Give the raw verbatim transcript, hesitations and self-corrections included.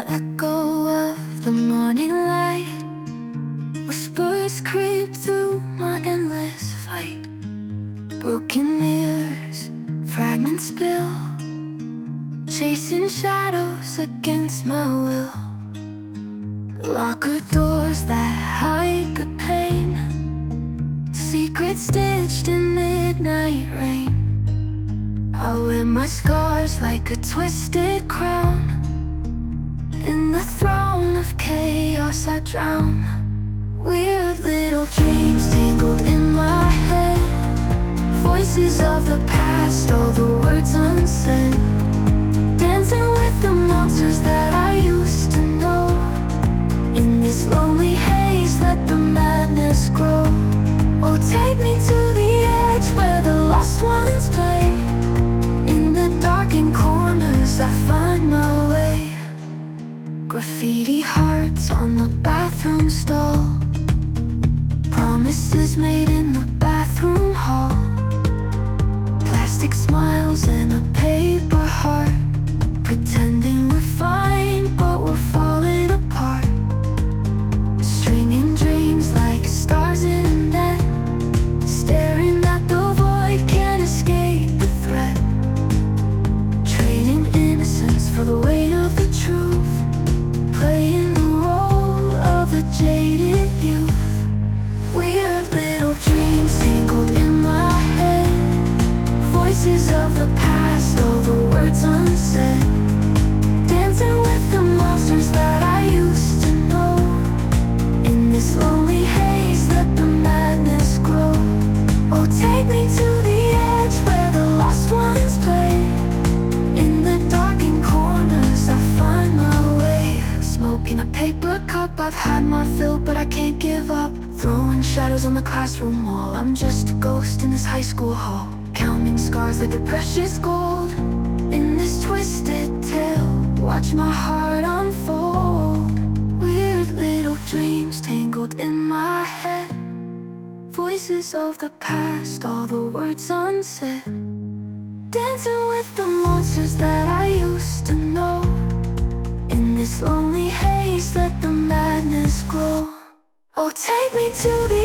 the echo of the morning light. Whispers creep through my endless fight. Broken mirrors, fragments spill, chasing shadows against my will. Locker doors that hide the pain, secrets stitched in midnight rain. I wear my scars like a twisted crown. In the throne of chaos I drown. Weird little dreams tangled in my head, voices of the past, all the words unsaid. Dancing with the monsters that I used to know. In this lonely haze, let the madness grow. Oh, take me to the edge where the lost ones play. In the darkened corners I find my way. Graffiti hearts on the bathroom stall, promises made in the bathroom hall. Plastic smiles and a paper heart, pretending we're fine but we're falling apart. Stringing dreams like stars in a net, staring at the void, can't escape the threat. Trading innocence for the weight of the truth, playing the role of a jaded youth. Weird little dreams tangled in my head, voices of the past, all the words unsaid. Dancing with the monsters that I used to know. In this lonely haze, let the madness grow. Oh, take me to the edge where the lost ones play. In the darkened corners I find my way. Smoking a paper cup, I've had my fill but I can't give up. Throwing shadows on the classroom wall, I'm just a ghost in this high school hall. Counting scars like the precious gold. In this twisted tale, watch my heart unfold. Weird little dreams tangled in my head, voices of the past, all the words unsaid. Dancing with the monsters that I used to know. In this lonely haze, let the madness grow. Oh, take me to the